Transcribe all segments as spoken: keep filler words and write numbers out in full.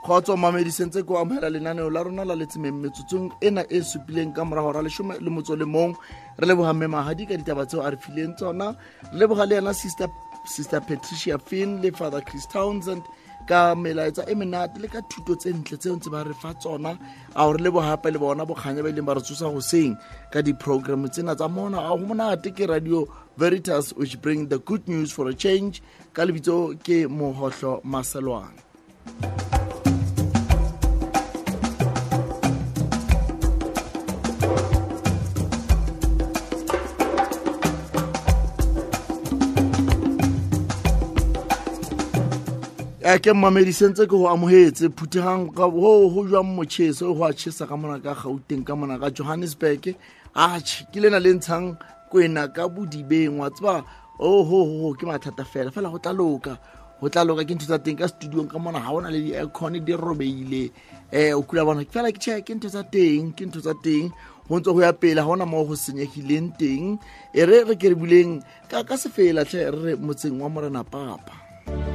Khotso mamedisentse go amogela lenaneo la rona la letsemeng metsotsong ena e supileng ka morago ra leshome le motso le mong re leboga mme Mahadi ka ditaba tseo a re fileng tsona re leboga le yana sister sister Patricia Finn le Father Chris Townsend ka melaetsa e menate le ka thuto tse ntle tseo ntse ba re fa tsona a re leboga hape le bona bokganya ba ileng ba re tsosa go seng ka di-program tsena tsa mona a go monate ke Radio Veritas which bring the good news for a change ka lebitso ke Mohohlo Maselwane. a ke mamedisentse ke go amohetse phuthegang ka ho ho jwang motšheso go a tšhesa ka mona ka Gauteng ka mona ka Johannesburg a tšhe ke lena le ntshang kwena ka bodibeng wa tseba o ho ho ke mathata fela fela go tla loka go tla loka ke ntho tsa teng ka studiong ka mona ha ona le di-aircon di robeile eh o kula bona fela ke tšhe ke ntho tsa teng ke ntho tsa teng ho ntse go ya pele ha ona mo go senyegileng teng e re re ke re buleng ka ka se fela tle re motseng wa Morena Papa.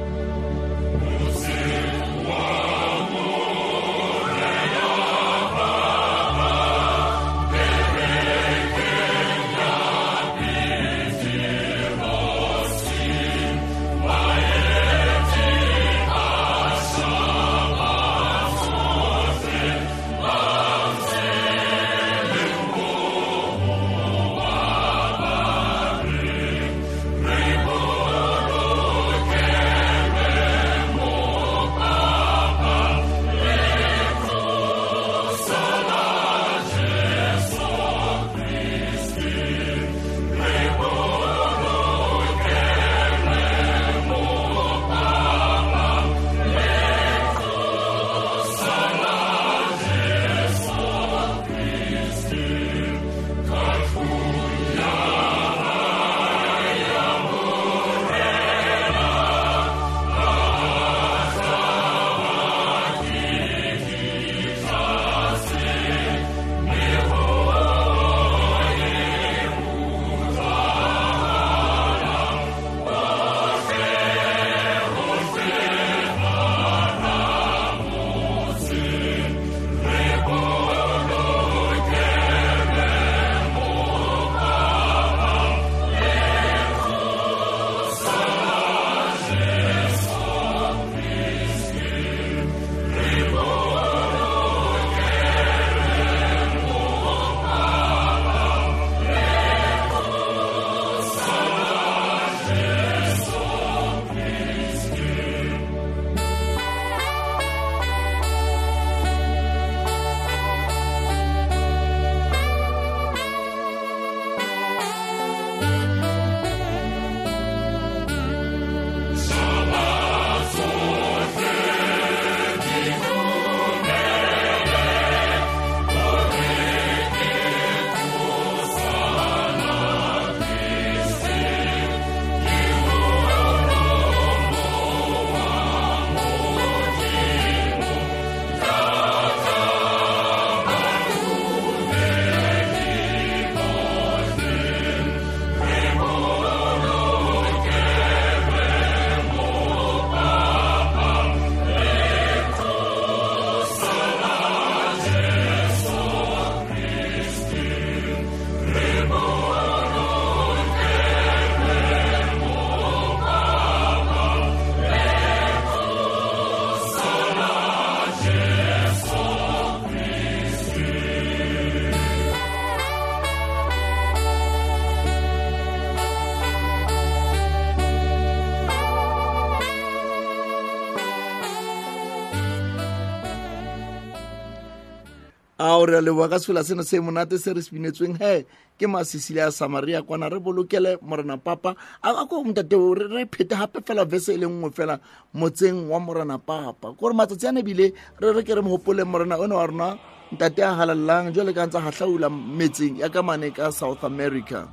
Aure le wa ka sela seno se monate se re spinetsweng he ke Masisile a Samaria kwana re bolokele Morena Papa a go mtate re re phete hape fela verse le nngwe fela motseng wa Morena Papa gore matsatsi a ne bile re re ke re mohopole Morena ona wa rona ntate a halalang jole ka ntse ha hlaula metseng ya ka mane ka South America.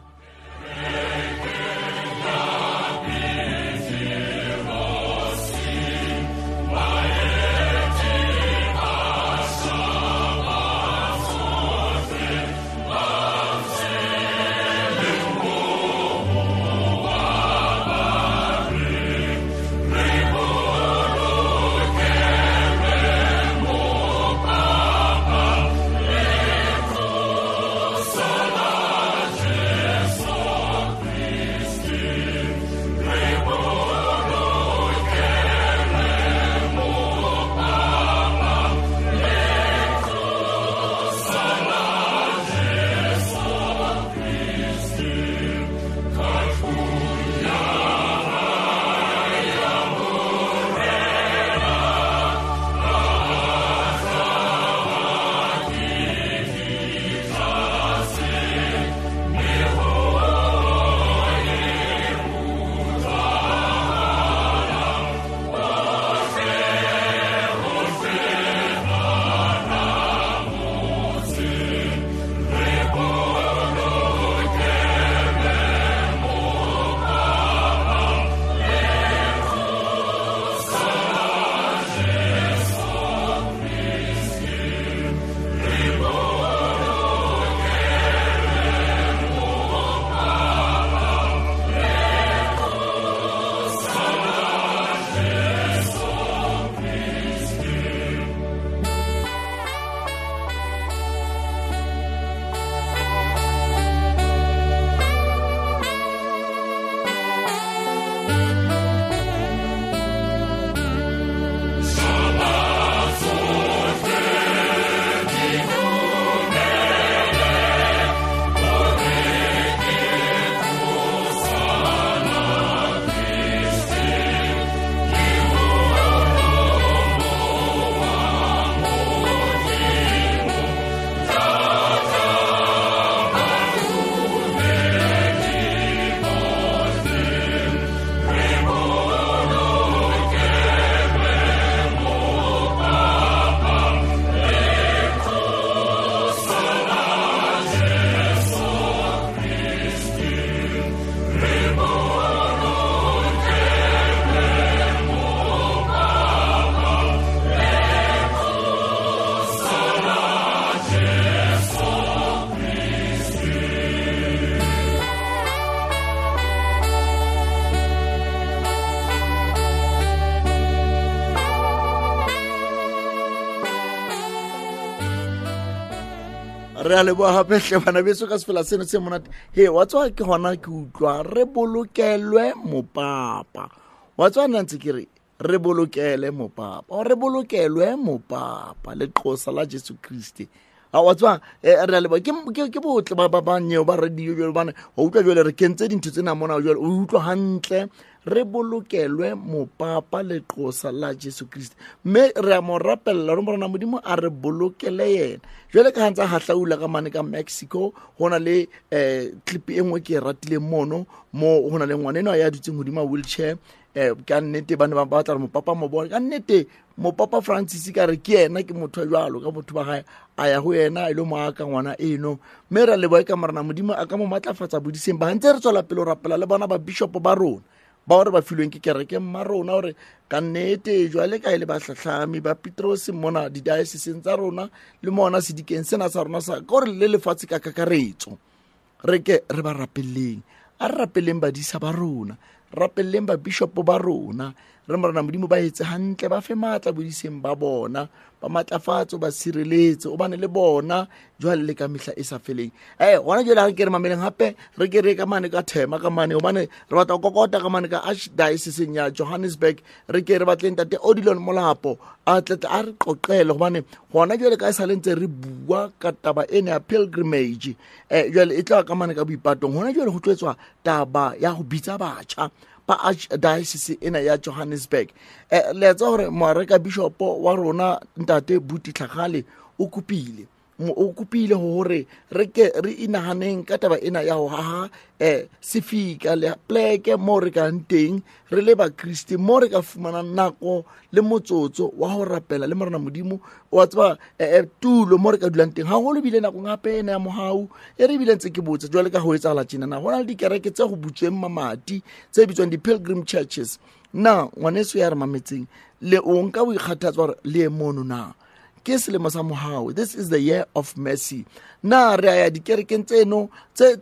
re a leboga gape hle bana beso ka sefela seno se monate he wa tswa ke gona ke utlwa re bolokelwe mopapa wa tswa nna ntse ke re re bolokele mopapa o re bolokelwe mopapa le qosa la Jesu Kriste a wa tswa re a leboga ke ke botle ba ba nyeo ba radio jwale bana o utlwa jwale re kentse dintho tsena mona jwale o utlwa hantle re bolokelwe mopapa le qosa la Jesu Kriste me re a mo rapella re morana modimo a re bolokele yena jwale ka hantsa hahlaula ka mane ka Mexico hona le eh clip e nngwe ke ratile mono mo hona le ngwana eno ya dutseng hodima wheelchair eh ka nnete bana ba batla mopapa mo bona ka nnete mopapa Francis ka re ke yena ke motho jwalo ka motho ba gae a ya ho yena ile mo aka ngwana eno me re le boe ka marana modimo a ka mo matlafatsa bodiseng ba ntse re tswela pele rapela le bona ba bishop ba rona ba hore ba filweng ke kereke mma rona hore ka nnete jwale ka ile ba hlahlami ba Petros mona di diocese tsa rona le mona sedikeng sena sa rona sa gore le lefatshe ka kakaretso re ke re ba rapelleng a rapelleng ba disa ba rona rapelleng ba bishop ba rona re morana modimo ba etse hantle ba fe matla bodiseng ba bona ba matlafatso ba sireletse o bane le bona jwale le ka mehla e sa feleng eh hona jwale ha ke re mameleng hape re ke re ka mane ka thema ka mane o bane re batla kokota ka mane ka Archdiocese ya Johannesburg re ke re batleng tate Odilon Molapo a tletla a re qoqele go bane hona jwale ka sa lentse re bua ka taba ena ya pilgrimage eh jwale e tla ka mane ka boipatong hona jwale go tletswa taba ya go bitsa batjha ba Archdiocese ena ya Johannesburg eh le tsa hore moareka bishop wa rona ntate Buti Tlhagale o kupile o kupile hore re ke re inahaneng ka taba ena ya ho haha eh sefika le pleke mo re ka nteng re le ba Kristi mo re ka fumana nako le motsotso wa ho rapela le morana modimo wa tsaba eh tulo mo re ka dulang teng ha go le bile nako ngape ena ya mohau e re bile ntse ke botse jwale ka ho etsa la tjena na hona le dikereke tse go butsweng mamati tse bitswang di pilgrim churches na ngwaneso ya re mametseng le o nka bo ikgathatsa hore le mono na ke selemo sa mohau this is the year of mercy na re ya dikerekeng tseno tse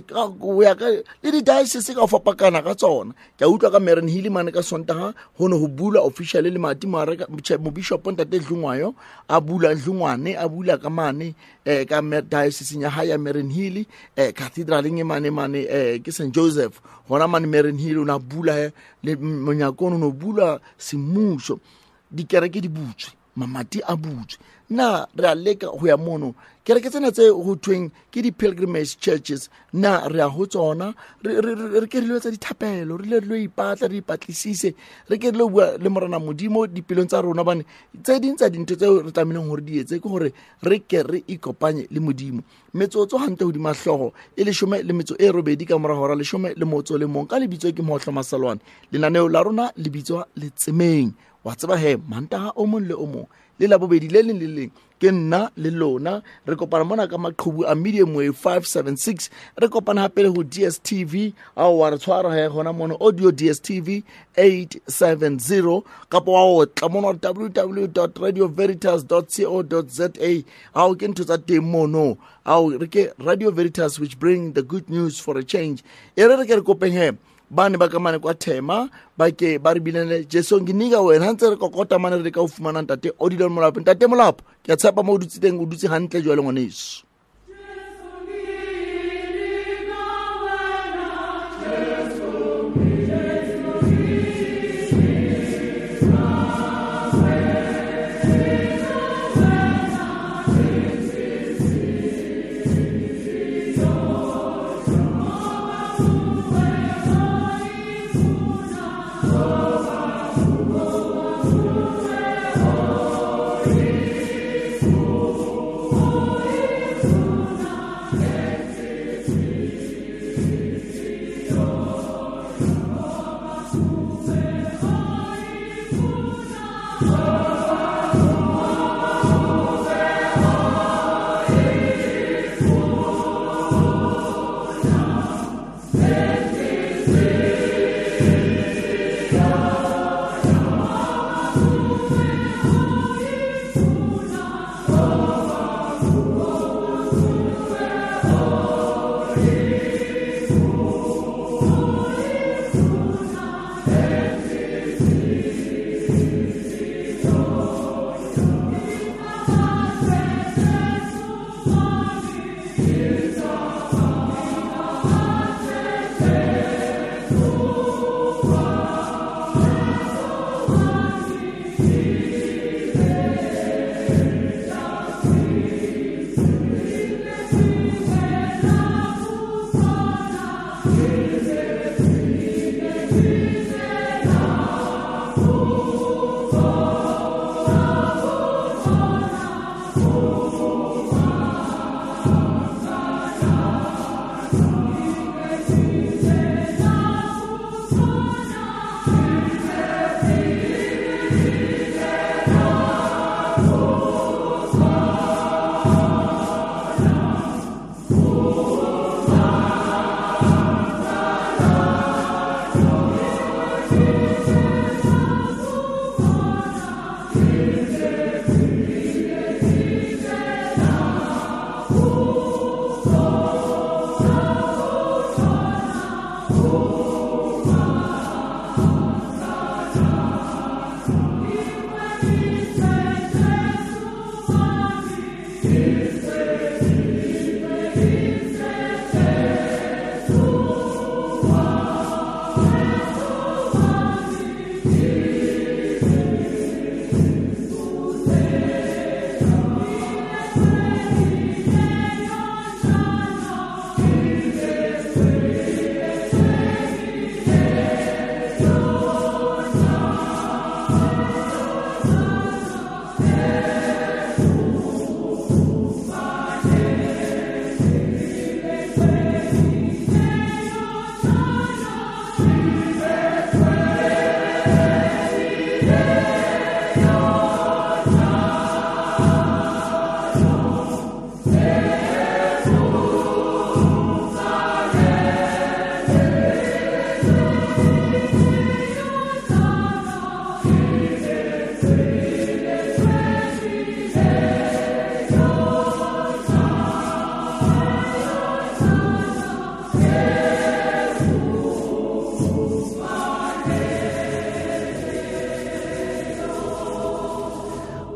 go ya ka le di diocese ka fapakana ka tsona ke a utlwa ka Meren Hill mane ka Sontaga ho no ho bula officially le mati moareka mo bishop ntate Dlungwayo a bula Dlungwane a bula ka mane eh ka diocese ya haya Meren Hill eh cathedral e mane mane eh ke Saint Joseph hona mane Meren Hill una bula le monyakono no bula simusho dikereke di butswe mamati a butswe na re a leka ho ya mono kereke tsena tse ho tweng ke di pilgrimage churches na re a ho tsona re re ke re letsa dithapelo re le lo ipatla re ipatlisise re ke lo bua le morana modimo dipelong tsa rona bane tse ding tsa dintho tse re tlameleng hore di etse ke hore re ke re ikopanye le modimo metsotso hante ho di mahlogo e le shome le metso e robedi ka mora hora le shome le motso le mong ka lebitso ke Mohlo Masalwane lenaneo la rona lebitso le tsemeng wa tseba he mantaha o mong le o mong le la bobedi le leng le leng ke nna le lona re kopana mona ka maqhubu a medium wave five seven six re kopana hape le ho D S T V a wa re tshwara he gona mono audio D S T V eight seven zero kapo wa o tla mono w w w dot radio veritas dot co dot za a o ke ntho tsa teng mono a o re ke Radio Veritas which bring the good news for a change e re re ke re kopeng he bane ba ka mane kwa thema ba ke ba re bilene Jesu nginika wena ntse re kokota mane re ka o fumana ntate Odilon Molapo ntate Molapo ke a tshepa mo o dutse teng o dutse hantle jwale ngwaneso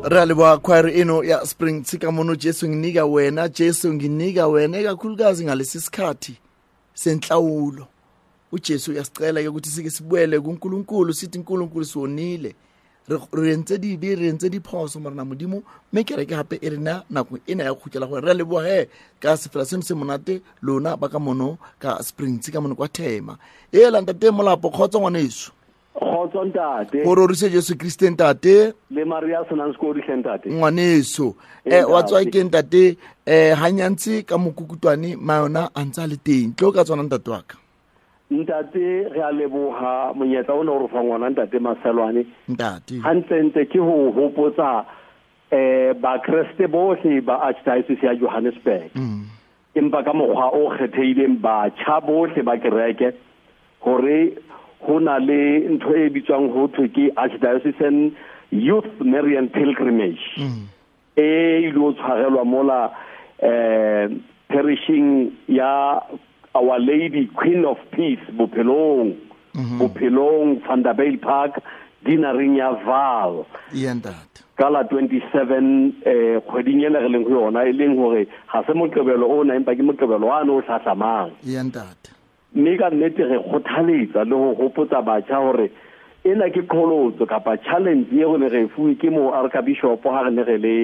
re a leboa choir eno ya Spring Tsika mono Jesu nginika wena Jesu nginika wena ekakhulukazi ngalesi sikhathi senhlawulo uJesu uyasicela ke ukuthi sike sibuyele kuNkulunkulu sithi uNkulunkulu sonile re ntse di be re ntse di phoso mara na modimo me kere ke hape erena nako ena ya khutlela gore re leboa he ka sefela seno se monate lona ba ka mono ka Spring Tsika mono kwa Thema e la ntate molapo khotso ngwaneso khotso ntate gore re se Jesu Kriste ntate le Maria sonang skodi ntate ngwaneso eh wa tswa ke ntate eh hanyantsi ka mokukutwane mayona antsa le teng tlo ka tswana ntate wa ka ntate re a leboha monyetla ona o re fa ngwana ntate Maselwane ntate hantle ke ho hopotsa eh ba Kriste bohle ba Archdiocese ya Johannesburg empa ka mokgwa o kgethehileng ba tjha bohle ba kereke hore hona le ntho e bitswang ho thwe ke Archdiocesan Youth Marian Pilgrimage e ilo tshwarelwa mola eh perishing ya Our Lady Queen of Peace Bophelong Bophelong Vanderbijl Park Dinaring ya Val yendat kala twenty-seven eh kgweding ena re leng ho yona e leng hore ha se moqebelo ona empa ke moqebelo wa no hlahlamang yendat mme ka nnete re kgothaletsa le ho hopotsa batjha hore ena ke kholotso kapa challenge e rene re fuwe ke mo Archbishop ha re ne re le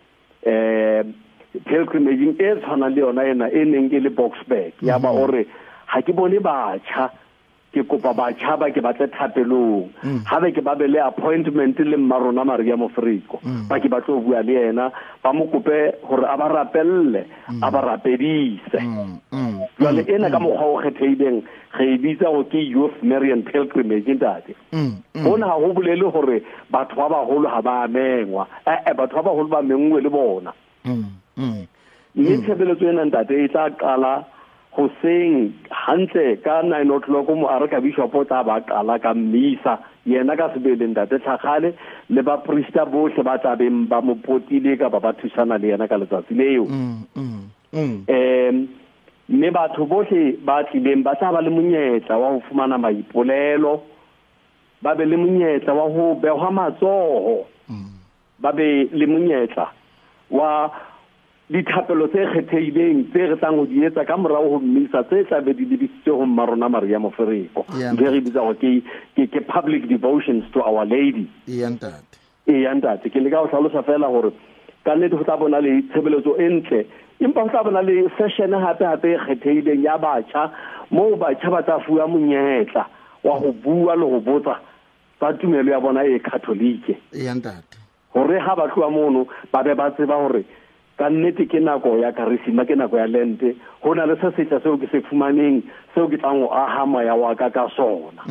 eh pilgrimage e tshwana le yona ena e neng ke le Boksburg ya ba hore ha ke bone batjha ke kopa batjha ba ke batle thapelong ha be ke ba be le appointment le Mmarona Maria Mofriko ba ke batlo bua le yena ba mo kope hore a ba rapelle a ba rapedise jwale ena ka mokgwa o kgethehileng re bitsa go ke Youth Marian Pilgrimage ntate bona ha ho bolele hore batho ba baholo ha ba amengwa eh batho ba baholo ba mengwe le bona mme tshebeletso ena ntate e tla qala hoseng hantle ka nine o'clock mo Archbishop o tla ba qala ka mmisa yena ka sebele ntate tlhagale le ba priester bohle ba tla beng ba mo potile ka ba ba thusana le yena ka letsatsi leo em mme batho bohle ba tlileng ba tla ba le monyetla wa ho fumana maipolelo ba be le monyetla wa ho behwa matsoho ba be le monyetla wa dithapelo tse kgethehileng tse re tlang ho di etsa ka morao ho mmisa tse tla be di lebisitswe ho Mmarona Maria Mofriko re bitsa go ke ke public devotions to Our Lady yentate e yentate ke le ka ho hlalosa fela hore ka nnete ho tla bona le tshebeletso e ntle empa ho tla bona le session hape hape kgethehileng ya batjha moo batjha ba tla fuwa monyetla wa ho bua le ho botsa ba tumelo ya bona e Katolike yentate hore ha ba tloa mono ba be ba tseba hore ka nnete ke nako ya karisima ke nako ya lente hona le se setla seo ke se fumaneng seo ke tlang o aha moya wa ka ka sona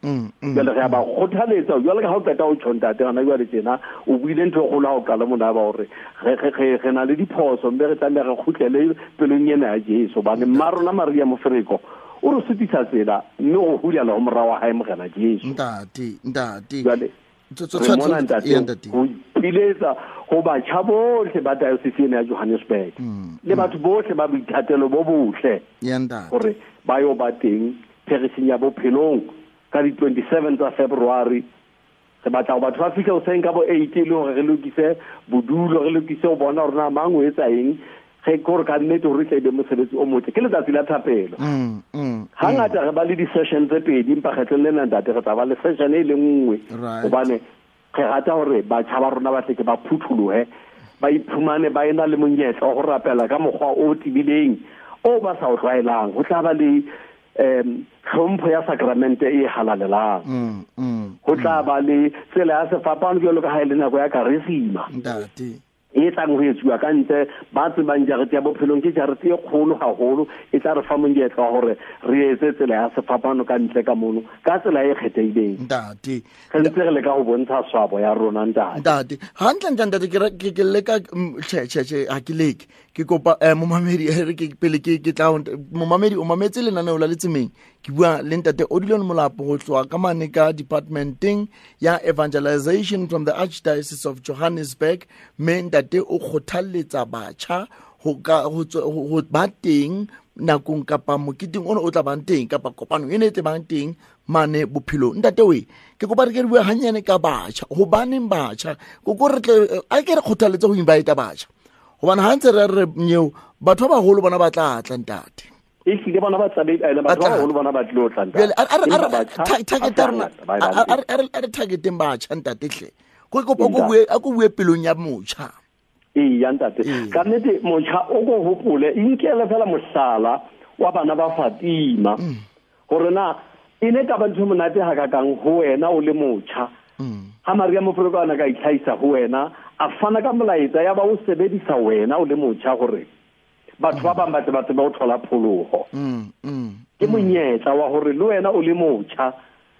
jwale re ba kgothaletsa jwale ka ha o qeta o tshonta te gana jwale tjena o buile ntho go la o qala mona ba hore re re re na le diphoso mme re tla re khutlele pelong ena ya Jesu ba ne Mmarona Maria Mofriko o re sutisa tsela mme o hulela go morao hae mogena Jesu ntate ntate jwale tsotso go piletsa go batjha bohle ba diocese ya Johannesburg le batho bohle ba boithatelo bo bohle gore ba yo ba teng perishing ya Bophelong ka di twenty-seven tsa February re batla go batho ba fika o tseng ka bo eight le hore re lokise bodulo re lokise o bona hore na mang o etsa eng ge gore ka nnete hore tle be mosebetsi o motle ke letsatsi la thapelo hangata re ba le di-session tse pedi empa kgetlong lena ntate re tla ba le session e le nngwe gobane ge rata hore batjha ba rona ba tleke ba phutholohe ba iphumane ba ena le monyetla wa go rapela ka mokgwa o tibileng o ba sa o tlwaelang go tla ba le um tlhompho ya sakramente e halalelang go tla ba le tsela ya sefapano jalo ka ha e le nako ya karisima ntate e tlang ho etsuwa ka ntle ba tsebang jarete ya Bophelong ke jarete e kgolo haholo e tla re fa monyetla hore re etse tsela ya sefapano ka ntle ka mono ka tsela e kgethehileng ntate re ntse re le ka ho bontsha swabo ya rona ntate ntate hantle ntate ke ke le ka che che che ha ke leke ke kopa mo mamedi re ke pele ke ke tla mo mamedi o mametse le nane o la letsemeng ke bua le ntate Odilon Molapo go tswa ka mane ka departmenting ya evangelization from the Archdiocese of Johannesburg me ntate o kgothaletsa batjha ho ka ho ba teng nakong kapa moketing ono o tla bang teng kapa kopano e ne tse bang teng mane bophelo ntate we ke go ba re ke bua hanyane ka batjha go baneng batjha go go re a ke re khothaletse go invite batjha go bana ha ntse re re nyeo batho ba bagolo bona ba tla tla ntate e ke bona ba tsabe ene ba ba holo bona ba tlo tla ntate target rona a re targeteng batjha ntate hle go go go bue a go bue pelong ya motjha e ya ntate ka nnete motjha o go hopole inkele fela mosala wa bana ba Fatima gore na ine ka bantho monate ha ka kang ho wena o le motjha ha Maria Mofokwana ka itlhaisa ho wena a fana ka molaetsa ya ba o sebedisa wena o le motjha gore batho ba bang ba tse ba tse ba o thola phologo ke monyetla wa gore le wena o le motjha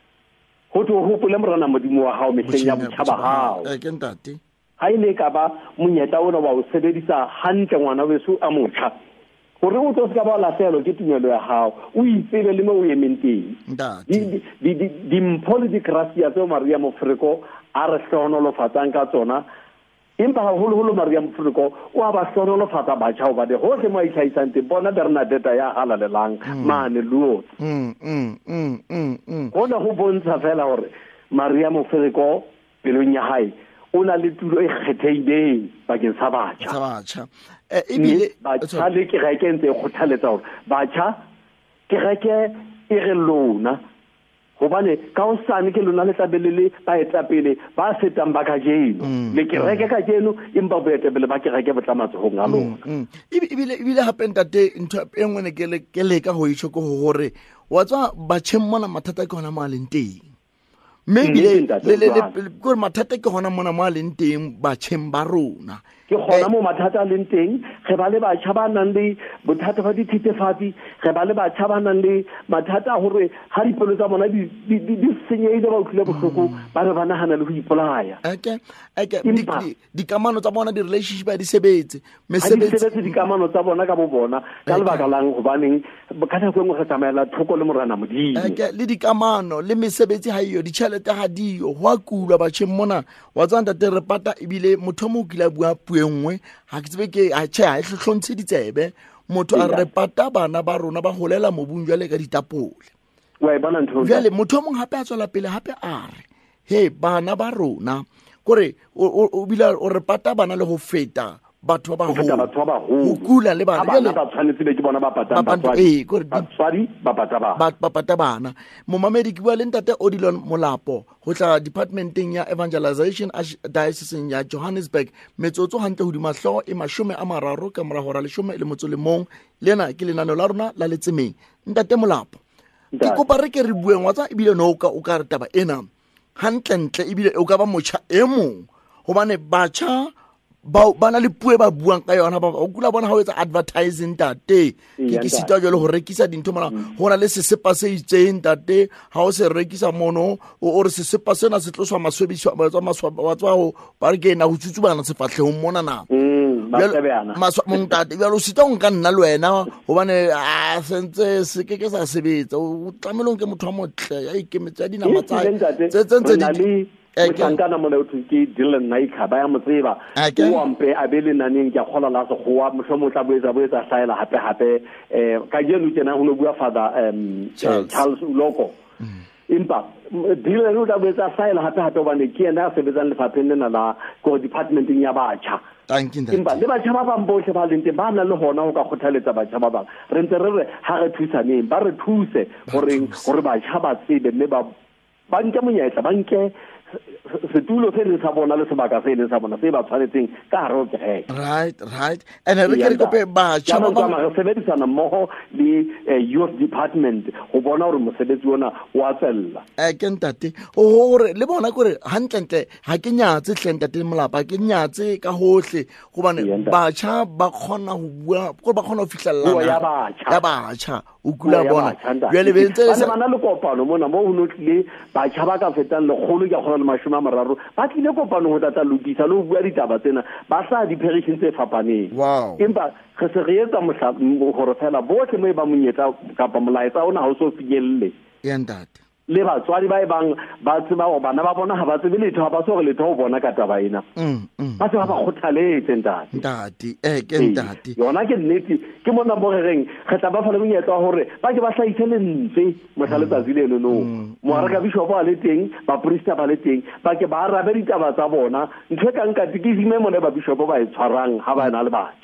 go tlo hopole morana modimo wa hao mehleng ya botjha ba hao e ke ntate ha ile ka ba monyetla ona wa o sebedisa hantle ngwana weso a motjha gore o tlo se ka ba la selo ke tumelo ya hao o itsebe le mo o yementeng ntate di di di mpole di gracia tse Maria Mofokwana a re hlonolofatsang ka tsona empa haholo holo Maria Mofokwana o a ba hlonolofatsa batjha ba de hohle mo itlhaisang te bona Bernadette ya halalelang mane luo mm mm mm mm bona go bontsha fela gore Maria Mofokwana pelong ya hae o na le tulo e kgethehileng bakeng sa batjha sa batjha e bile batjha le ke ga ke ntse go tlhaletsa gore batjha ke ga ke e re lona gobane ka o sane ke lona le tlabelele ba etapele ba setang ba ka jeno le ke reke ka jeno empa bo etapele ba ke reke botlamatso go nga lona ibile ibile hape ntate ntho e nngwe ne ke le ke le ka go itse go gore wa tswa ba tshemmona mathata ke hona mo a leng teng maybe le le gore mathata ke hona mona mo a leng teng ba tsheng ba rona ke gona mo mathata a leng teng ge ba le batjha ba nang le bothata ba dithethefatsi ge ba le batjha ba nang le mathata gore ha dipelo tsa bona di di senyeile ba utlwile bohloko ba re ba nagana le go ipolaya okay okay di kamano tsa bona di relationship di sebetse mesebetsi di kamano tsa bona ka bo bona ka lebaka lang go baneng ka tla go ngwe ga tsamaela thoko le morana modimo okay le di kamano le mesebetsi ha iyo di tšhelete ga dio go a kula ba tšhe mona wa tsanta te re pata ibile motho mo kila bua puengwe ha ke tsebe ke a tšhe ha e hlontse ditsebe motho a re pata bana ba rona ba golela mobung jwa le ka ditapole wa bona ntho jale motho mong hape a tswela pele hape a re he bana ba rona gore o bila o re pata bana le go feta batho ba go kula le bana jale ba tshwanetse be ke bona ba patang batswadi batswadi ba pata ba ba pata bana mo mamedi ke bua le ntate Odilon Molapo go tla departmenteng ya evangelization diocese ya Johannesburg metsotso hantle ho di mahlo e mashome a mararo ka mora hora leshome le motso le mong lena ke lenano la rona la letsemeng ntate Molapo ke kopa re ke re bueng wa tsa ebile no ka o ka re taba ena hantle ntle ebile o ka ba motjha e mong hobane batjha ba bana le puo ba buang ka yona ba o kula bona ha o etsa advertising tate ke ke sita jalo go rekisa dintho mona gona le sesepa se itseng tate ha o se rekisa mono o re sesepa sena se tloswa maswebiswa ba tswa maswaba wa tswa go ba re ke na go tsutsubana sefatlheng mona na maswa mong tate jalo sita go nka nna le wena gobane a sentse se ke ke sa sebetsa o tlamelong ke motho wa motle ya ikemetsa dinama tsa tse tse di motlankana mona o thuke Dylan Naika ba ya motseba o ampe a be le naneng ke khola la se goa mohlomotla boetsa boetsa saela hape hape eh ka jeno tsena ho no bua father um Charles Uloko impa Dylan o tla boetsa saela hape hape bane ke ena a sebetsang le fapheng lena la go departmenting ya batjha impa le batjha ba bang bohle ba lente ba na le hona ho ka khothaletsa batjha ba bang re ntse re re ha re thusaneng ba re thuse gore gore batjha ba tsebe mme ba ba nke monyetla ba nke setulo se le sa bona le sebaka se le sa bona se ba tshwanetseng ka hare ho kereke right right and re ke re kope batjha ba ba re sebedisana mmogo le youth department go bona gore mosebetsi ona wa tsella eh ke ntate o gore le bona gore hantlentle ha ke nyatse hlentate molapa ke nyatse ka hohle gobane batjha ba khona go bua go ba khona go fihlella ya batjha ya batjha o kula bona jwale be ntse le bana le kopano mona mo ho notlile batjha ba ka fetang le kgolo ke khona le mashome a mararo ba tlile kopano go tata lokisa le go bua ditaba tsena ba sa di perishing tse fapaneng empa ge se re etsa mohla gore fela bohle mo ba monyetla kapa molaetsa ona ha o so finyelle ya ntate le batswadi ba e bang ba tseba gore bana ba bona ga ba tsebe letho ga ba se gore letho go bona ka taba ena ba se ba ba kgothaletse ntate ntate eh ke ntate yona ke nnete ke mona mo reng ge tla ba fa le monyetla gore ba ke ba hlaise lentswe mohla letsatsi leno no moaraka bishop a le teng ba priester ba le teng ba ke ba arabe ditaba tsa bona ntho e ka nka tikisime mone ba bishop ba e tshwarang ha ba na le batho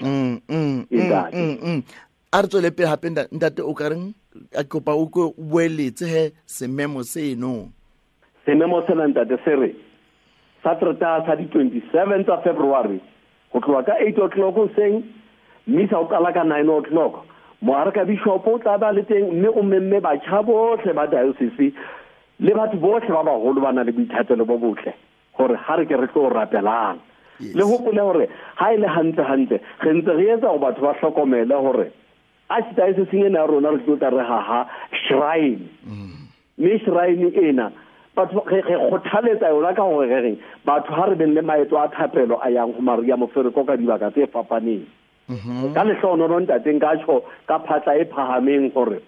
a re tswele pele hape ntate o ka reng a kopa o go boeletse he sememo seno sememo sena ntate se re sa trata sa di twenty-seventh of February go tloa ka eight o'clock seng misa o qala ka nine o'clock moaraka bishop o tla ba le teng mme o memme ba botlhe ba diocese le batho botlhe ba bagolo ba na le boithatelo bo botle gore ha re ke re tlo rapelang le hopole gore ha ile hantle hantle ge ntse re etsa go batho ba hlokomele gore a se tsaise sengwe na rona re tlo re ha ha shrine me shrine ena batho ge kgothaletsa yona ka gore ge reng batho ha re beng le maeto a thapelo a yang go Maria Mofereko ka dibaka tse fapaneng ka lehlono no ntateng ka tsho ka phatla e phahameng gore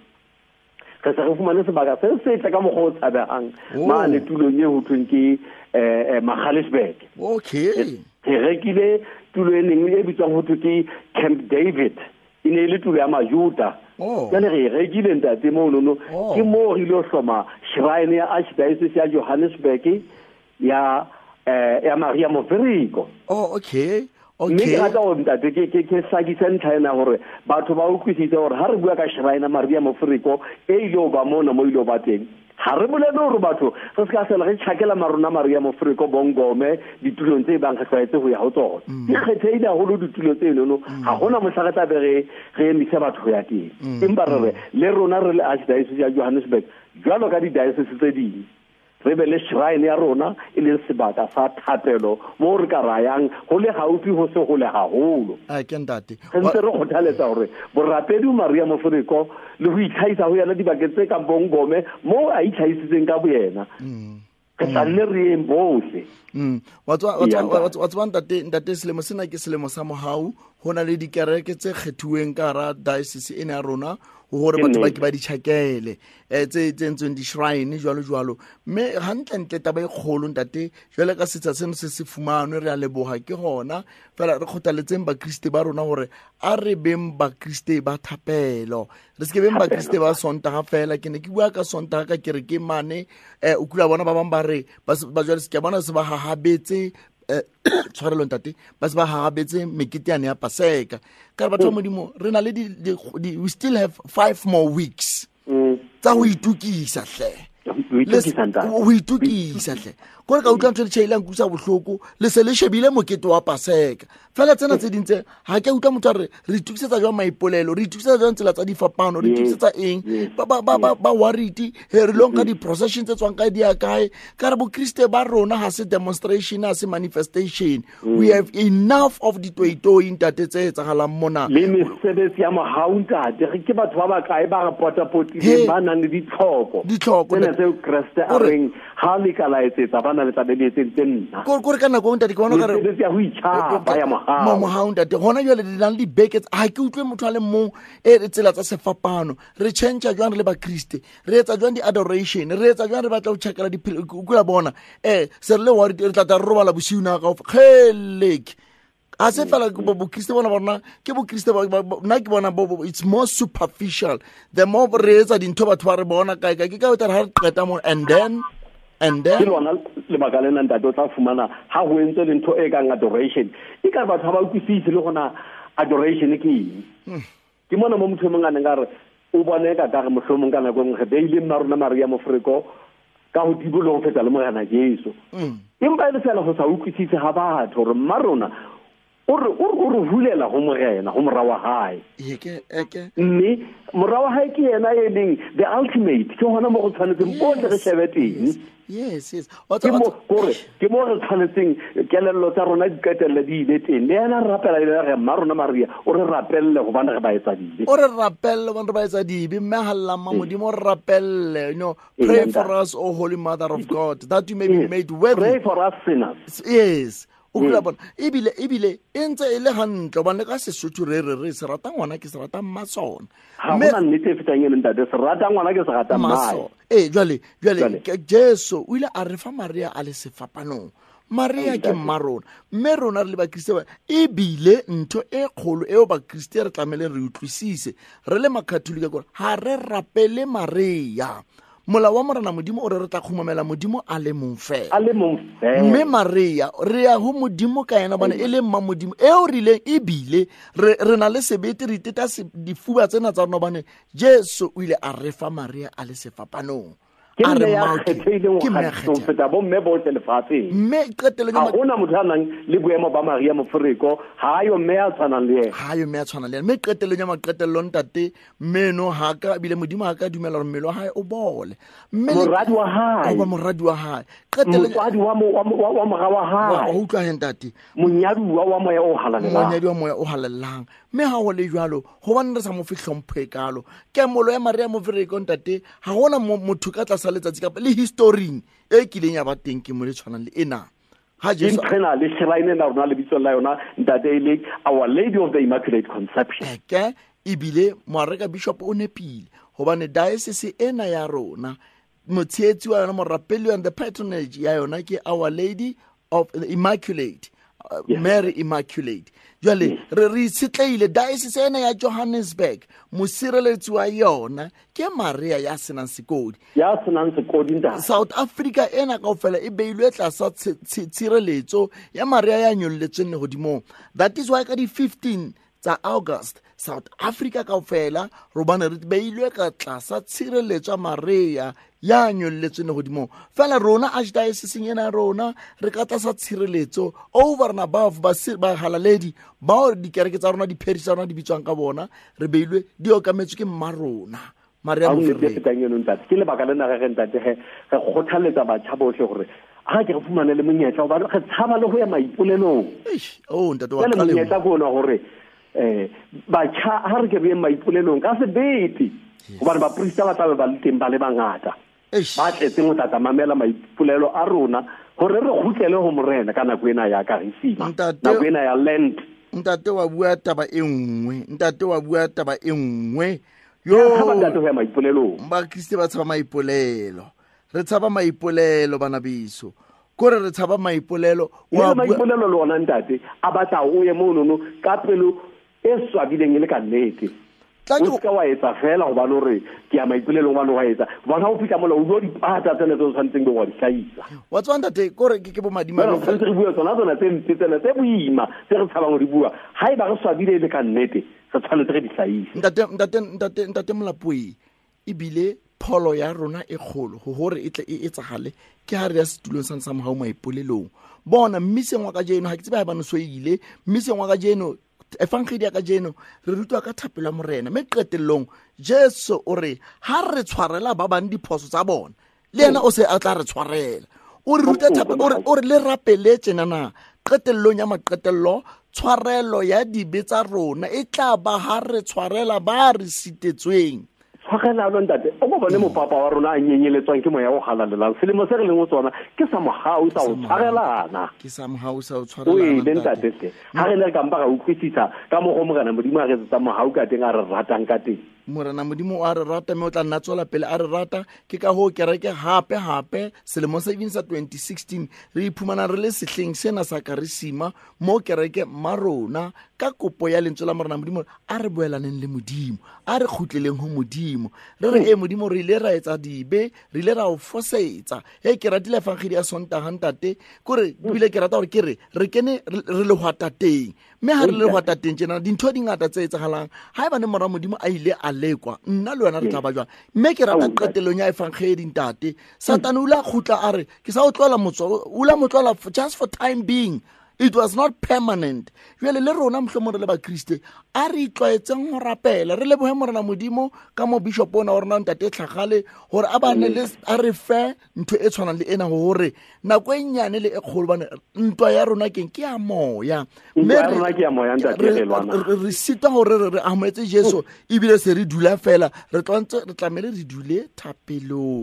ka se re fumane sebaka se se tla ka mogho tshabang ma le tulong e ho thweng ke eh Magaliesberg okay ke rekile tulo e neng e bitswang ho thwe ke Camp David ine le tulo ya Majuda ya le re rekile ntate mo no ke mo re lo hloma shrine ya Archdiocese ya Johannesburg ya eh ya Maria Mofereko oh okay okay mme ga tla o ntate ke ke ke sa ke sentana gore batho ba utlwisitse gore ha re bua ka shrine ya Maria Mofereko e ile o ba mona mo ile o ba teng ha re bolele gore batho re se ka sela re tshakela marona Maria Mofereko bongome ditulong tse bang re tshwaetse go ya ho tsona di kgetheile a holo ditulo tse no ha gona mohlagata be re re emise batho go ya teng empa re le rona re le Archdiocese ya Johannesburg jwalo ka di diocese tse ding re be le shrine ya rona e le sebaka sa thapelo mo re ka rayang go le gaufi go se go le gagolo a ke ntate re ntse re kgothaletsa gore borapedi Maria Mofereko le go itlhaisa go yana dibakeng tse ka bongome mo a itlhaisitseng ka boyena ke tsanne re embohle wa tswa ntate ntate selemo sena ke selemo sa mohau hona le dikereke tse kgethuweng ka ra diocese ena ya rona gore batho ba ke ba di tshakele eh tse tsentsweng di shrine jwalo jwalo mme hantle ntle taba e kgolo ntate jwale ka setsa seno se se fumanwe re a leboga ke gona fela re kgothaletseng ba Kriste ba rona gore a re beng ba Kriste ba thapelo re se ke beng ba Kriste ba sontaga fela ke ne ke bua ka sontaga ka kere ke mane eh o kula bona ba bang ba re ba jwale se ke bona se ba hahabetse tshwarelo ntate ba se ba hagabetse mekete ya Paseka ka re batho modimo re na le di we still have five more weeks tsa go itukisa hle o itukisa hle gore ka utlwa ntse le tshailang kusa bohloko le se le shebile mokete wa Paseka fela tsena tse dintse ha ke utlwa motho re re itukisetsa jwa maipolelo re itukisetsa jwa tsela tsa difapano re itukisetsa eng ba ba ba ba wariti he re lonka di procession tse tswang ka di akae ka re bo Kriste ba rona ha se demonstration ha se manifestation we have enough of the toitoi ntate tse tsagalang mona le mesebetsi ya mohaunta ke batho ba ba kae ba rapota potile ba nang le ditlhoko ditlhoko tsena tse Kriste a reng ha le ka laetsetsa ba na le tabeletse nna ko ko re kana go ntate ke bona ka re mesebetsi ya ho ichapa ya mo mohaunta te gona jwale di nang di buckets ha ke utlwe motho a le mo e tsela tsa sefapano re change jwang re le ba Kriste re etsa jwang di adoration re etsa jwang re batla go tshekela di kula bona eh se re le wa re tla ta robala bosiuna ka khelek a se fela bo Kriste bona bona ke bo Kriste na ke bona bo it's more superficial the more re etsa dintho batho ba re bona ka ka ke ka utlwa ha re qeta mo and then and then lona le magalena ntate o tla fumana ha ho entse le ntho e ka adoration e ka batho ba utlwisise le gona adoration ke eng ke mona mo motho mongwe a ngare o bone ka ka mohlomong kana go ngge beile marona Maria Mofereko ka ho dibolo go feta le morena Jesu empa ile sela go sa utlwisise ha batho re marona o re o re hulela go morena go mora wa hae eke eke mme mora wa hae ke yena e leng the ultimate ke hona mo go tshwanetseng bo re shebeteng yes yes ke mo gore ke mo re tshwanetseng kelello tsa rona di katelle di ile teng le yana rapela ile re marona Maria o re rapelle go bana re ba etsa dile o re rapelle ba re ba etsa dibe mme halla modimo re rapelle you know pray for us, O Holy Mother of God, that you may be made worthy. Pray for us sinners. Yes. o kula bona ebile ebile e ntse e le hantle bana ka Sesotho re re re se rata ngwana ke se rata mmasona ha bona nnete e fetang ene ntate se rata ngwana ke se rata mmae eh jwale jwale Jesu o ile a re fa Maria a le sefapanong Maria ke mmarona mme rona re le ba Kriste e bile ntho e kgolo eo ba Kriste re tlamele re utlwisise re le makatolika gore ha re rapele Maria mola wa morana modimo o re re tla khumamela modimo a le mong fela a le mong fela mme Maria re ya ho modimo ka yena bana e le mma modimo e o rile e bile re re na le sebete re teta difuba tsena tsa rona bana Jesu o ile a re fa Maria a le sefapanong a re ke me feta bo mme bo tse lefatsheng mme qetelo ya bona mothanang le boemo ba Maria Mofereko ha yo mme a tshwanang le yena ha yo mme a tshwanang le yena mme qetelo ya maqetello ntate mmeno ha ka bile modimo ha ka dumela re mmelo ha o bole mme moradi wa hae ba moradi wa hae qetelo motswadi wa wa moga wa hae wa utlwa he ntate monyaduwa wa moya o halalelang monyaduwa moya o halalelang mme ha ho le jwalo ho ba nna sa mo fihlomphe kalo ke molo ya Maria Mofereko ntate ha gona motho ka tla letsatsi ka le history e kileng ya ba teng ke mo le tshwanang le ena ha Jesu ntlhena le shrine la rona le bitso la yona ntate ile Our Lady of the Immaculate Conception ke ibile moareka bishop o nepile hobane diocese ena ya rona motshetsi wa yona morapeli and the patronage ya yona ke Our Lady of the Immaculate uh, yes. Mary Immaculate jwale yes. re re sitleile diocese ena ya Johannesburg mosireletsi wa yona ke Maria ya senang sekodi ya senang sekodi nda South Africa ena kaofela e beilwe tlasa tshireletso ya Maria ya nyolletsweng hodimo that is why ka di fifteen tsa August South Africa kaofela robana re beilwe ka tlasa tshireletso ya Maria ya nyolletsweng hodimo fela rona archdiocese ena rona re ka tlasa tshireletso over and above ba ba halaledi ba di kereke tsa rona di parish tsa rona di bitswang ka bona re beilwe di okametswe ke mmarona Maria Mofereko ke le baka lena re ntate he re khothaletsa batjha bohle gore ha ke re fumane le monyetla ba re tshaba le ho ya maipolelong oh ntate wa kale le monyetla bona gore eh batjha ha re ke re maipolelong ka sebete hobane ba prista ba tlabe ba le teng ba le bangata ba tletse mo tata mamela maipolelo a rona gore re khutlele ho morena ka nako ena ya ka risima nako ena ya land ntate wa bua taba e nngwe ntate wa bua taba e nngwe yo ba ntate ho ya maipolelo ba Kriste ba tshaba maipolelo re tshaba maipolelo bana biso kore re tshaba maipolelo wa maipolelo lona ntate a batla o ye mo nono ka pelo e swabileng ile ka nnete o ska wa etsa fela go ba lo re ke ya maipolelo wa lo wa etsa bona o fika mola o go di pata tsene tso tshwantseng go di hlaisa wa tswanda te kore ke ke bo madima lo fa re bua tsona tsona tse tsena tse buima tse re tshabang go di bua ha e ba re swabile ile ka nnete se tshwanetse re di hlaisa ntate ntate ntate ntate molapoi ibile pholo ya rona e kgolo go hore e tle e etsagale ke ha re ya setulong sa sa mohau maipolelong bona mmiseng wa ka jeno ha ke tseba ba no soile mmiseng wa ka jeno efangedi ya ka jeno re rutwa ka thapelo morena me qetellong Jesu o re ha re tshwarela ba bang diphoso tsa bona le yena o se a tla re tshwarela o re ruta thapelo o re le rapeletse nana qetellong ya maqetello tshwarelo ya dibe tsa rona e tla ba ha re tshwarela ba re sitetsweng tshwarela lo ntate o go bone mo papa wa rona a nyenyeletswang ke moya o halalelang selemo se re leng o tsona ke sa mogau sa o tshwarelana ke sa mogau sa o tshwarelana o ile ntate se ha re le ka mpa ga o khwitsa ka mo go mogana modimo a re tsa mogau ka teng a re ratang ka teng morana modimo a re rata me o tla nna tsola pele a re rata ke ka ho kereke hape hape selemo sa sa twenty sixteen re iphumana re le sehleng sena sa karisima mo kereke marona ka kopo ya lentswe la morana modimo a re boelaneng le modimo a re khutleleng ho modimo re re e modimo re ile ra etsa dibe re ile ra o fosetsa he ke ratile fangedi ya sontaga ntate kore bile ke rata gore ke re re kene re le hwata teng me ha re le hwata teng tsena dintho di ngata tse etsagalang ha e bane morana modimo a ile a lekwa nna le wena re tla ba jwa me ke rata qetelong ya efangedi ntate satane o la khutla a re ke sa o tlola motso o la motlola just for time being it was not permanent jwale le rona mohlomong re le ba Kriste a re itlwaetseng go rapela re le bohe morena modimo ka mo bishop ona o rena ntate tlhagale gore a bane le a re fe ntho e tshwanang le ena gore nako e nyane le e kgolo bane ntwa ya rona keng ke ya moya mme ya rona ke ya moya ntate le lwana re sita gore re ametse Jesu e bile se re dula fela re tlantse re tlamele re dule thapelong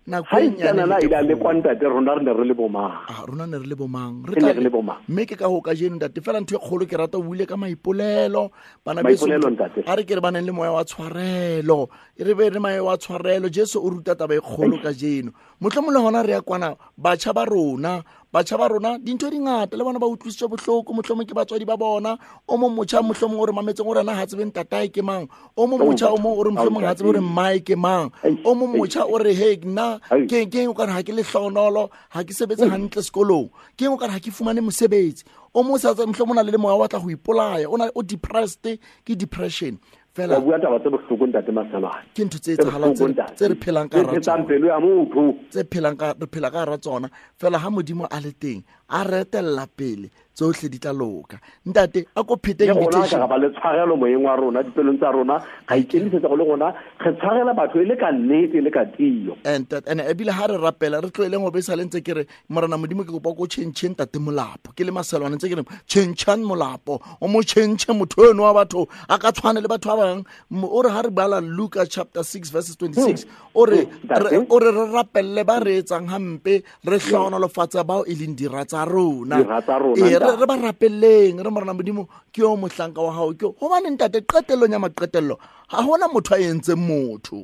ha itana la ila le kwanta te rona re ne re le bomang a rona ne re le bomang re tla le bomang mme ke ka go ka jeno ntate fela ntho e kgolo ke rata o buile ka maipolelo bana beso a re ke re baneng le moya wa tshwarelo e re be re moya wa tshwarelo Jesu o ruta taba e kgolo ka jeno motlhomo le hona re ya kwana batjha ba rona batjha ba rona dintho di ngata le bona ba utlwisitswe bohloko motlhomo ke batswadi ba bona o mo motjha motlhomo o re mametseng o rena ha tsebeng tatae ke mang o mo motjha o mo o re motlhomo ha tsebe o re mai ke mang o mo motjha o re he nna ke ke o ka ha ke le hlonolo ha ke sebetse hantle sekolong ke o ka ha ke fumane mosebetsi o mo sa motlhomo na le moya wa tla go ipolaya o na o depressed ke depression fela bua taba tse bohloko ntate Masalwane ke ntho tse etsahalang tse re phelang ka ra tsona pelo ya motho tse phelang ka re phela ka ra tsona fela ha modimo a le teng a retella pele tsohle di tla loka ntate a ko phete invitation ga ba le tshwarelo moyeng wa rona dipelong tsa rona ga ikemisetsa go le rona re tshwarela batho ile ka nnete le ka tiyo and that and ebile ha re rapela re tloeleng go besa lentse kere morana modimo ke go pa go change ntate molapo ke le Masalwane ntse kere change molapo o mo change motho eno wa batho a ka tshwana le batho ba bang o re ha re bala Luke chapter six verses twenty-six o re o re re rapelle ba re etsang hampe re hlonolofatsa bao e leng dira tsa rona re ba rapelleng re morana modimo ke o mohlanka wa hao ke ho bane ntate qetellong ya maqetello ha hona motho a entseng motho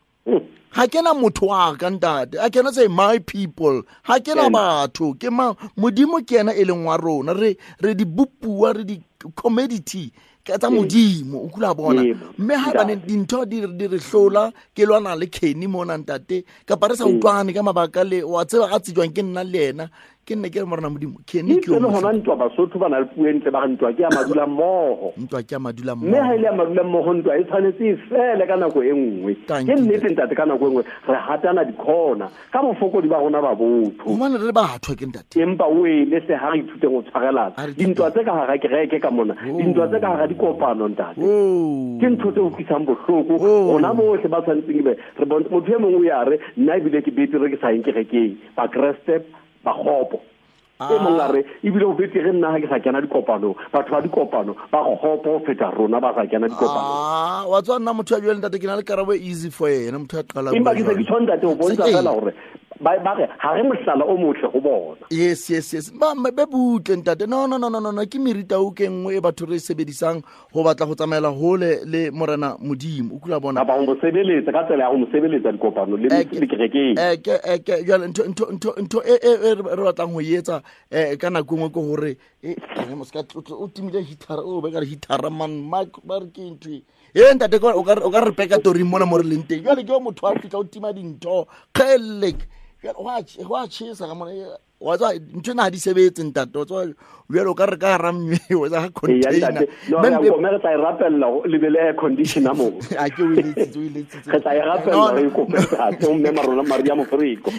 ha kena motho wa ka ntate I cannot say my people ha kena batho ke ma modimo ke ena e leng wa rona re re di bupua re di commodity ka tsa modimo o kula bona mme ha bane dintho di di re hlola ke lwana le Kenny mona ntate ka pa re sa utlwane ka mabaka le wa tseba a tsijwang ke nna le ena ke nne ke morana modimo Kenny ke o hona ntwa Basotho bana le puentle ba ntwa ke a madula mmoho ntwa ke a madula mmoho mme ha ile a madula mmoho ntwa e tshwanetse e fele ka nako e nngwe ke nnete ntate ka nako e nngwe re hatana dikhona ka mofoko di ba rona ba botho o mane re ba hathwa ke ntate empa o ile se ha re ithute go tshwarelana dintwa tse ka hara kereke ka mona dintwa tse ka hara dikopano ntate ke ntho tse o kisang bohloko ona bohle ba tshwanetseng be re bontsha motho e mongwe ya re nna ebile ke bete re ke sa nke rekeng ba Kriste ba khopo e mongare ibile o bete re nna ha ke sa kena dikopano batho ba dikopano ba khopo feta rona ba sa kena dikopano ah wa tswa nna motho a jwele ntate ke na le karabo easy for yena motho a qala imba ke se ke tshonda te o bontsha fela hore ba ba ha re mohlala o motle go bona yes yes yes ba be butle ntate no no no no no ke merita o ke nngwe e batho re sebedisang go batla go tsamaela hole le morena modimo o kula bona ba go sebeletsa ka tsela ya go sebeletsa dikopano le le kereke eh ke eh ke ya nto nto nto nto e re batlang go yetsa eh ka nako ngwe go hore e mo ska o timile hitara o be ka hitara man mic ba re ke ntwe e ntate o ka o ka re peka tori mona mo re lenteng jale ke o motho a fitla o tima dintho khelle wa wa chisa ka mona wa tsa ntwe na di sebetse ntate o tswa jalo ka re ka ramme o tsa container men be mo re tsa rapella le be le conditioner mo a ke o ile tsi o ile tsi ka tsa rapella re ko pesa o mme marona Maria Mofriko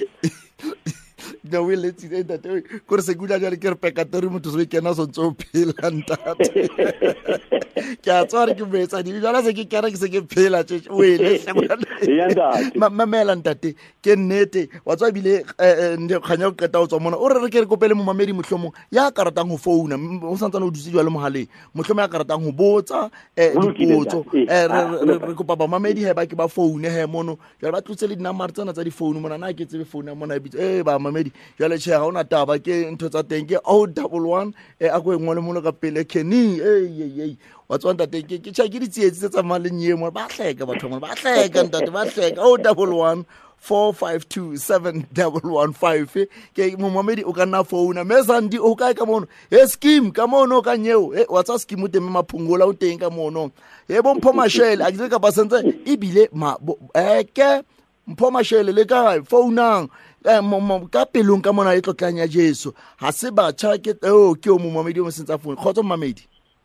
no we let's say that ko re se gula jale ke re peka tori motho se ke na so ntso phela ntate ke a tsware ke betsa di jala se ke kera ke se ke phela tse wele ya ntate mamela ntate ke nnete wa tswa bile nde khanya go qeta o tswa mona o re re ke re kopele mo mamedi mohlomong ya karatang go founa o santsana o dutse jwa le mohaleng mohlomong ya karatang go botsa dipotso re kopa ba mamedi he ba ke ba foune he mono jwa ba tlutse le dinamar tsena tsa di phone mona na ke tsebe phone mona e bitse eh ba mamedi jale che ga ona taba ke ntho tsa teng ke o double one e a go engwe le mono ka pele Kenny eh eh wa tswa ntate ke ke tsa ke ditsietsi tsa maleng ye mo ba hleka batho mo ba hleka ntate ba hleka o double one four five two seven one one five ke mo mamedi o ka nna phone me sandi o ka ka mono e scheme ka mono ka nyeo e wa tsa scheme o teme maphungola o teng ka mono e bo mpho mashele a ke ka ba sentse ibile ma e ke mpho mashele le ka founang eh mo ka pelong ka mona e tlotlanya Jesu ha se batjha ke o ke o mo mamedi o mo sentsa phone khotso mamedi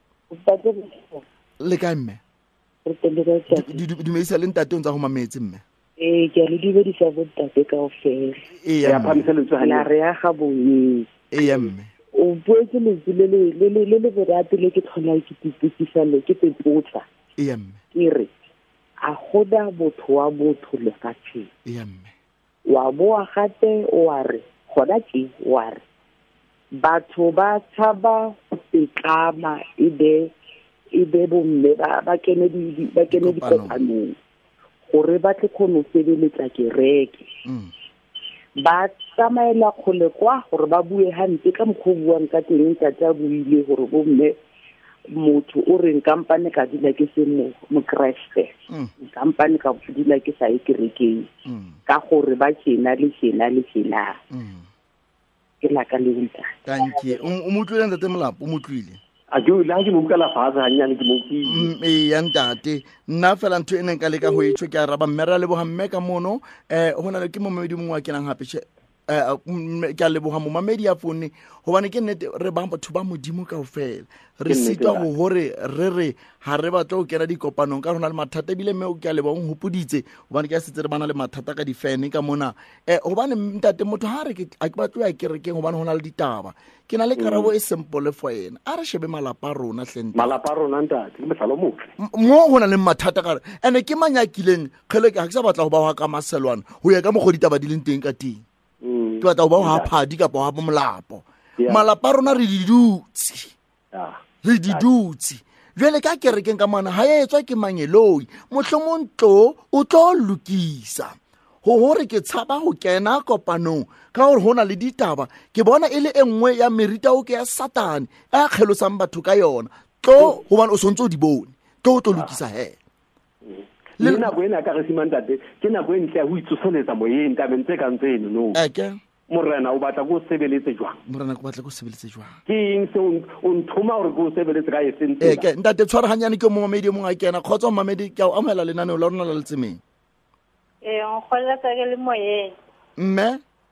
le ka mme di di me isa le ntate o ntsa go mametse mme eh ke re di be di sa botate ka ofela e ya phamiseletso ha la re ya ga bonni e ya mme o boetse le le le le le le borate le ke tlhola ke tipisa le ke pepotsa e ya mme ke re a goda botho wa botho le fatse e ya mme wa boa gate o a re goda ke wa re batho ba tshaba itlama ide ide bomme ba ba kene di ba kene di kopano gore ba tle khono sebeletsa kereke ba tsamaela kgole kwa gore ba bue hampe ka mokgwa o buang ka teng ntate a buile gore bomme motho o reng kampane ka dila ke se mo mokreste kampane ka dila ke sa ikerekeng ka gore ba tsena le tsena le tsena ke la ka le nta thank you o motlwile ntate Molapo o motlwile a jo la ke mo ka la faza hanyane ke mo ki e ya ntate nna fela ntho ene ka le ka ho etsho ke araba mmera le bohamme ka mono eh hona le ke momedi mongwe wa kenang hape eh ke le boha mo mamedi ya phone hobane ke nnete re ba batho ba modimo kaofela re sitwa go hore re re ha re batla go kena dikopanong ka rona le mathata bile me o ke le bong hopoditse hobane ke setse re bana le mathata ka difene ka mona eh hobane ntate motho ha re ke a ke batla ya kerekeng hobane hona le ditaba ke na le karabo e simple for ena a re shebe malapa rona hlente malapa rona ntate ke mehlalo motle mo hona le mathata ka ene ke manyakileng khele ke ha ke sa batla go ba wa ka maselwana ho ya ka mogodi taba di leng teng ka teng ke batla go ba ha phadi ka ba ha Molapo malapa rona re didutsi re didutsi jwele ka kerekeng ka mana ha ya etswa ke manyeloi mohlomongtlo o tlo lokisa ho hore ke tshaba ho kena kopanong ka hore hona le ditaba ke bona ile engwe ya merita o ke ya satane a kgelosang batho ka yona tlo hobane o sontso di bone tlo tlo lokisa he le na bona ka re simantate ke na go ntse ho itsosoletsa moyeng ka bentse ka ntseno no eke morena o batla go sebeletse jwang morena go batla go sebeletse jwang ke eng se o nthoma hore go sebeletse ka esentse eke ntate tshwara hanyane ke mo mamedi mongwe a kena khotsa mamedi ke o amela lenane la rona la letsemeng eh o khola tsa ke le moyeng mme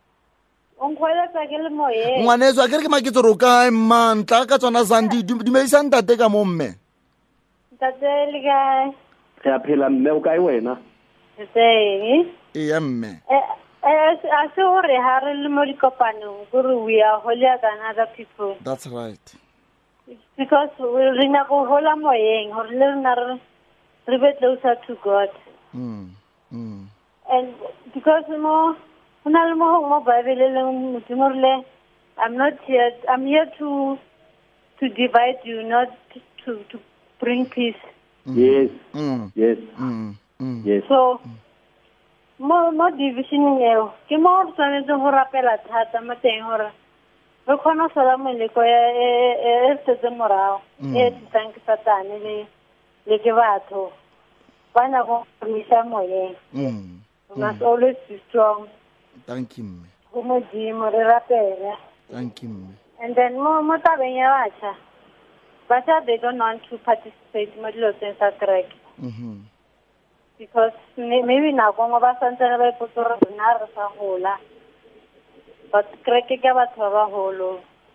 o khola tsa ke le moyeng ngwaneso a ke re ke maketse ro ka mantla ka tsona zandi dumedisa ntate ka mo mme ntate le ga re a phela mme o kae wena teng e ya mme eh a se hore ha re le mo dikopanong gore we are holier than other people. That's right. Because re na go hola moyeng hore le rena re be closer to God. Mm. Mm. And because mo hona le mo mo Bible le modimo le I'm not here I'm here to to divide you, not to to bring peace. Mm. Yes. Mm. Yes. Mm. Mm. Yes. So mo mo division eo ke mo tsanetse go rapela thata mo teng hore re khona sala moleko e e setse morao e tsang ke satane le le ke batho bana go misa moyeng Mm. we must always be strong. Thank you. Go mo di mo re rapela. Thank you. And then mo mo tabeng ya bacha bacha they don't want to participate mo dilo tse sa track. Mhm. Because maybe now go ba santse ba ipotsa rena re sa hola but kreke ke batho ba holo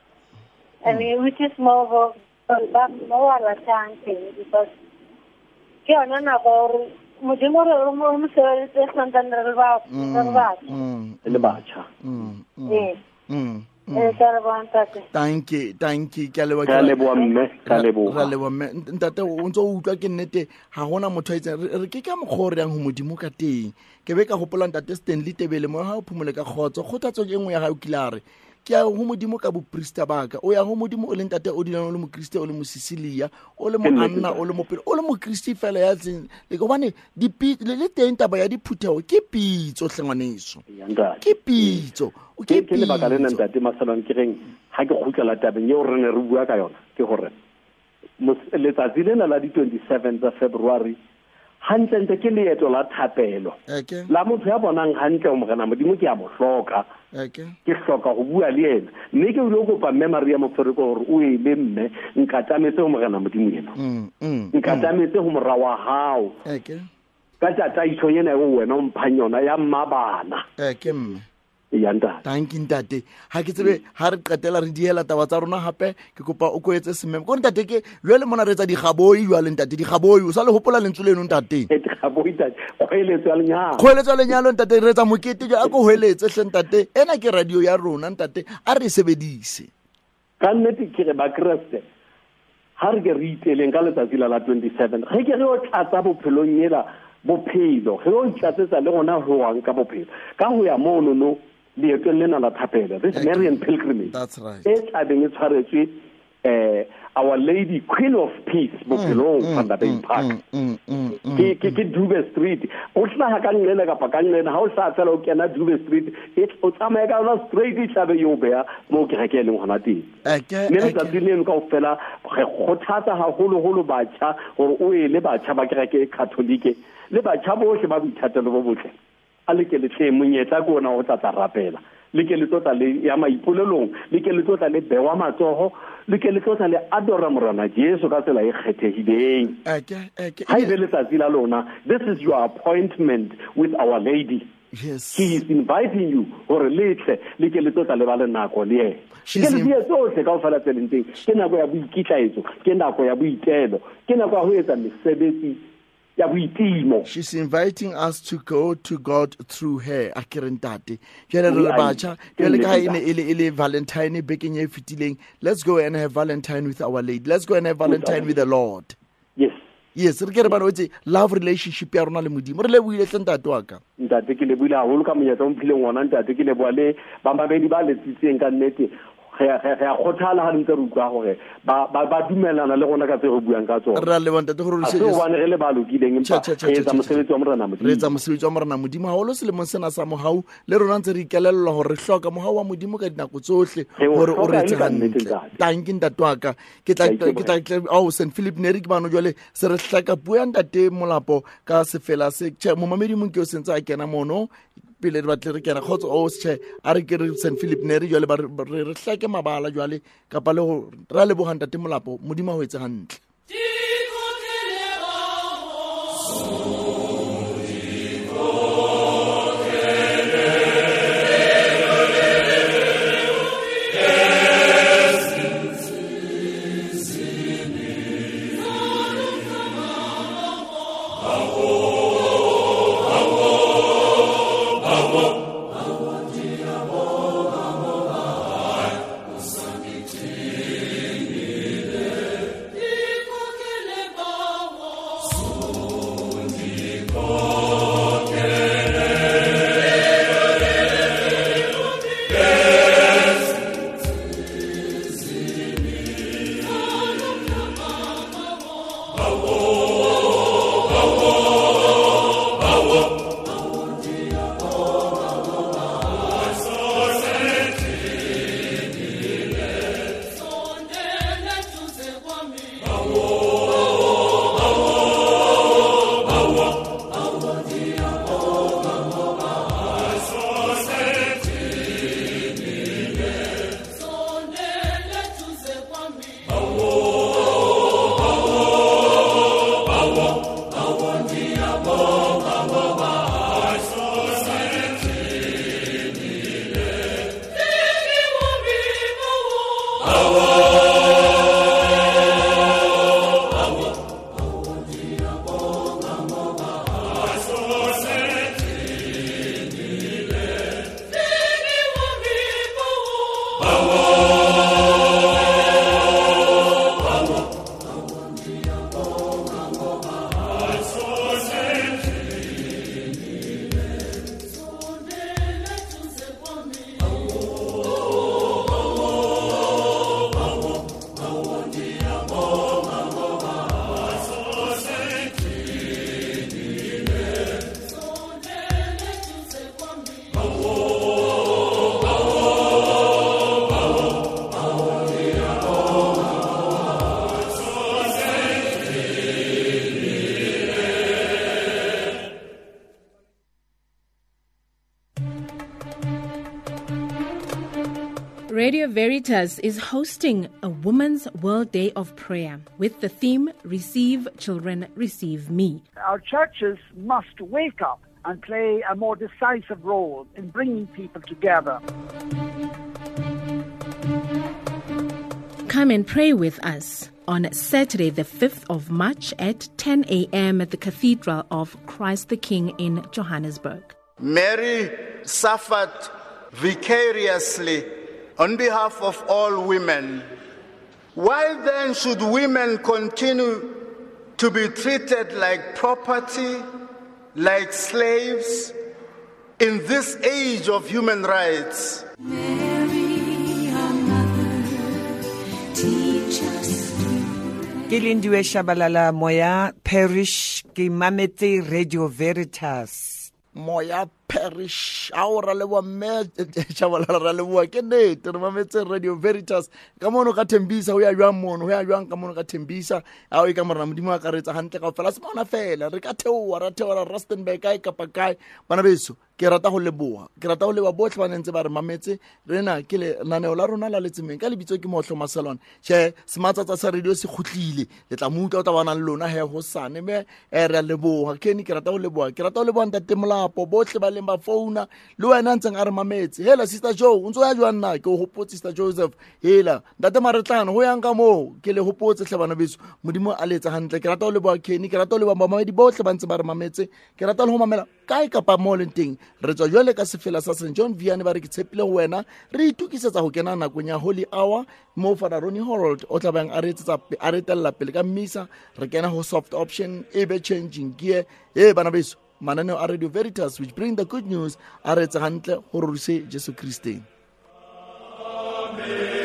and mm. which is more ba more la chance because ke ona na go modimo re mo mo se se santse re ba re ba le bacha eh Mm. eh ka ba ntate Thank you, thank you. Ka le ka le bo mme ka le bo ka le bo mme ntate o ntse o utlwa ke nnete ha gona motho a itseng re ke ka mogore yang ho modimo ka teng ke be ka gopola ntate Stanley Tebele mo ha o phumole ka khotso kgothatso e nngwe ya ga o kilare ke ya ho modimo ka boprista baka o ya ho modimo o le ntate o dilana o le mokriste o le mosisilia o le moanna o le mopelo o le mokristi fela ya tseng le go bane di le teng taba ya diphuthego ke pitso hlengwaneso ke pitso o ke ke le baka le ntate Masalwane ke reng ha ke khutlela tabeng eo re ne re bua ka yona ke gore letsatsi lena la di twenty-seven tsa February hantle ntse ke leeto la thapelo la motho ya bonang hantle o mogena modimo ke a mohloka ke hloka go bua le ena mme ke ile go kopa mme Maria Mofereko gore o ile mme nkatametse go mogena modimo ena nkatametse go mora wa hao ka tata itho yena go wena o mphang yona ya mmabana ke mme yanda thank you ntate ha ke tsebe ha re qetela re diela taba tsa rona hape ke kopa o koetse sememe go ntate ke jwale mona re tsa digaboi jwa le ntate digaboi o sa le hopola lentswe leno ntate digaboi tata khoeletso ya lenyalo khoeletso ya lenyalo ntate re tsa mokete a go hoeletse hle ntate ena ke radio ya rona ntate a re sebedise ka nnete ke re ba kreste ha re ke re iteleng ka letsatsi la twenty-seven ge ke re o tlatsa bophelong yela bophelo ge o tlatsetsa le gona ho wang ka bophelo ka ho ya mono no leetong lena la thapelo this Marian pilgrimage that's right e tlabeng e tshwaretswe uh, Our Lady Queen of Peace bophelong Van der Bay Park ke ke ke Dube Street o tla ha ka ngena ka pa ka ngena ha o sa tsela o kena Dube Street it o tsamaya ka na straight e tlabe yo bea mo ke ke leng hona teng ne le tsa tsile ka ofela ge khothatsa ha holo holo batjha gore o e le batjha ba ke ke Catholic le batjha bohle ba boithatelo bo botle a le ke le tle monyetla go na o tsa rapela le ke le tota le ya maipolelong le ke le tota le bewa matsogo le ke le tota le adora morana Jesu ka tsela e kgethegileng ha ile le tsatsi la lona this is your appointment with Our Lady. Yes, he is inviting you gore letle le ke le tota le ba le nako le ye ke le die tsohle ka ofela tselenteng ke nako ya boikitlaetso ke nako ya boitelo ke nako ya ho etsa mesebetsi. She's inviting us to go to God through her. Akirentate. Valentine baking e fitileng. Let's go and have Valentine with Our Lady. Let's go and have Valentine with the Lord. Yes. Yes, re ke re bana o love relationship ya rona le modimo. Re le buile ntate wa ka. Ntate ke le buile haholo ka monyetla o mphileng ngwana ntate ke le bua le ba mabedi ba le tsitseng ka nnete. Ge ge ge khothala ha ntse re utlwa gore ba ba dumelana le gona ka tse go buang ka tsona ra le bontate gore re se go bana re le ba lokileng empa e tsa mosebetsi wa morena modimo re tsa mosebetsi wa morena modimo ha o lo se le monsena sa mohau le rona ntse re ikelelwa gore re hloka mohau wa modimo ka dinako tsohle gore o re tsantle tanki ntatwaka ke tla ke tla oh Saint Philip Neri ke bano jole se re hlaka bua ntate molapo ka sefela se mo mamedi mo ke o sentse a kena mono pele re batle re kena khotso o se a re ke re Saint Philip Neri jole ba re hlake mabala jwale kapa le go ra le bohanda te molapo modimo ho etse hantle. Radio Veritas is hosting a Women's World Day of Prayer with the theme, Receive Children, Receive Me. Our churches must wake up and play a more decisive role in bringing people together. Come and pray with us on Saturday the fifth of March at ten a.m. at the Cathedral of Christ the King in Johannesburg. Mary suffered vicariously on behalf of all women. Why then should women continue to be treated like property, like slaves, in this age of human rights? Mary, our mother, teach ke Lindiwe Shabalala Moya Parish ke mametse Radio Veritas Moya Parish aura le wa me Shabalala le wa ke nete re mametse Radio Veritas ka mono ka Thembisa ho ya jwang mono ho ya jwang ka mono ka Thembisa a o ka morana modimo a ka retsa hantle ka fela se mona fela re ka theowa ra theowa Rustenburg kae kapa kae bana beso ke rata go leboa ke rata go leba botlhe ba nentse ba re mametse rena ke le naneo la rona la letsemeng ka lebitso ke Mohlo Masalone she sematsatsa sa radio se khutlile le tla mutla o tla bana le lona he ho sane me e re leboa ke ni ke rata go leboa ke rata go leboa ntate Molapo botlhe ba leng ba phone le wena ntseng a re mametse hela sister Joe o ntse ya jwa nna ke ho hopotsa sister Joseph hela ntate Maretlano ho yang ka mo ke le hopotse hle bana beso modimo a letsa hantle ke rata go leboa Kenny ke rata go leboa mamedi botlhe ba ntse ba re mametse ke rata le ho mamela kae kapa mo le teng re tswa jwale ka sefela sa Saint John Vianney ba re ke tshepile ho wena re itukisetsa ho kena nakong ya Holy Hour mo Father Ronnie Harold o tla bang a re tsetsa a re tella pele ka mmisa re kena ho soft option e be changing gear e bana beso mananeo a Radio Veritas which bring the good news a re tsa hantle ho roruse Jesu Kriste. Amen.